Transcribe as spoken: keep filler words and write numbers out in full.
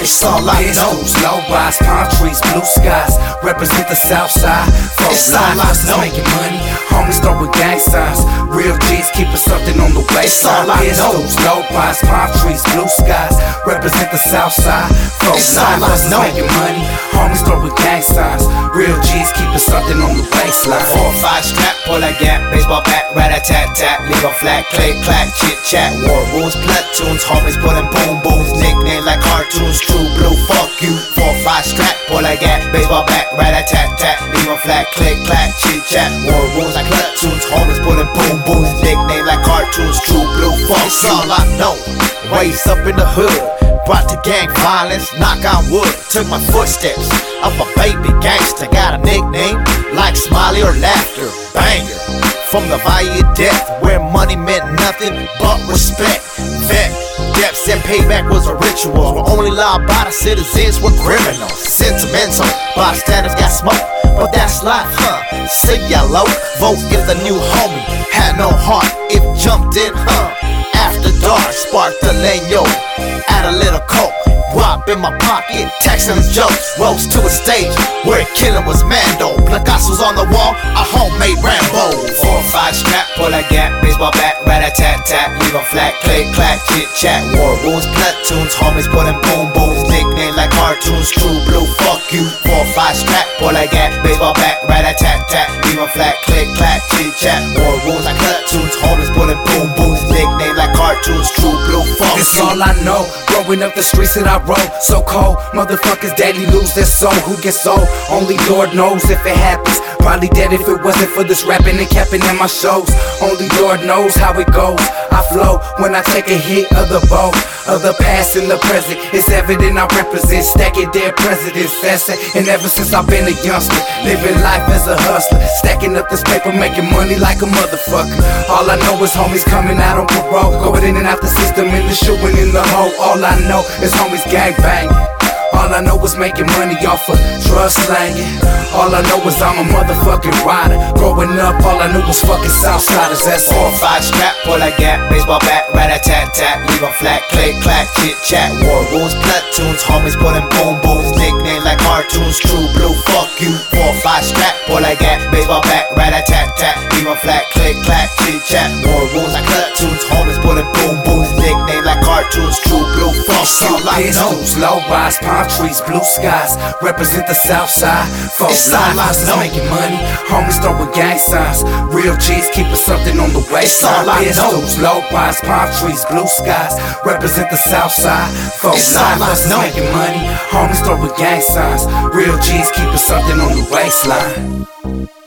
It's all I know. Pistols, low rise, palm trees, blue skies, represent the south side. Folk It's all I life, know. making money, homies throwing gang signs. Real G's keeping something on the It's all waistline. I know. Pistols, low rise, palm trees, blue skies, represent the south side. Folk It's all I life, know. making money, homies throwing gang signs. Real G's keeping something on the waistline. Four or five strap, pull a gap, baseball bat, rat-a-tat-tat, leave a flat, click, clack, chit-chat, war rules, platoons, homies pulling boom booms, nickname like cartoons, true blue, fuck you. Four or five strap, pull a gap, baseball bat, rat-a-tat-tat, leave a flat, click, clack, chit-chat, war rules like platoons, homies pulling boom booms, nickname like cartoons, true blue, fuck you. It's all I know, waist up in the hood. Brought to gang violence, knock on wood. Took my footsteps of a baby gangster. Got a nickname like Smiley or Laughter. Banger from the valley of death, where money meant nothing but respect. Vet, depths and payback was a ritual. Where only law-abiding citizens were criminals. Sentimental, bystanders got smoke, but that's life, huh? Say yellow, vote if the new homie had no heart. If jumped in, huh? After dark, sparked the leño, add a little coke, guap in my pocket, texting jokes, rose to a stage where killing was Mando. Picasso's on the wall, a homemade Rambo. Four or five strap, pull a gap, baseball bat, rat-a-tat-tat, leave a flat, click, clack, chit-chat, war rules, platoons, homies pulling boom booms, nickname like cartoons, true blue, fuck you. Four or five strap, pull a gap, baseball bat, rat-a-tat-tat, leave a flat, click, clack, chit-chat, war rules like platoons, homies pulling boom booms, nickname like cartoons, true blue, fuck you. It's all I know. Growing up the streets that I roll, so cold. Motherfuckers daily lose their soul. Who gets sold? Only Lord knows if it happens. Probably dead if it wasn't for this rapping and capping in my shows. Only Lord knows how it goes. I flow when I take a hit of the bow, of the past and the present. It's evident I represent stacking dead presidents faster. And ever since I've been a youngster, living life as a hustler, stacking up this paper, making money like a motherfucker. All I know is homies coming out on parole, going in and out the system, in the shooting in the hole. All I know is homies gang banging. All I know is making money off of drug slanging. All I know is I'm a motherfucking rider. Growing up, all I knew was fucking Southsiders. That's Four all. or five strap, pull a gap, baseball bat, rat-a-tat-tat, leave a flat, click, clack, chit-chat, war rules, platoons, homies pulling boom booms, nickname like cartoons, true blue, fuck you. Four or five strap, pull a gap, baseball bat, rat-a-tat-tat, leave a flat, click, clack, chit-chat, war rules like platoons, homies pulling boom booms, nickname like cartoons, true blue, fuck you. All I know. Pistols, low rise, palm trees, blue skies, represent the south side. Folk It's all I life, know. making money, homies throwing gang signs. Real G's keeping something on the waistline. all I know. Pistols, low rise, palm trees, blue skies, represent the south side. Folk It's all I life, know. making money, homies throwing gang signs. Real G's keeping something on the waistline.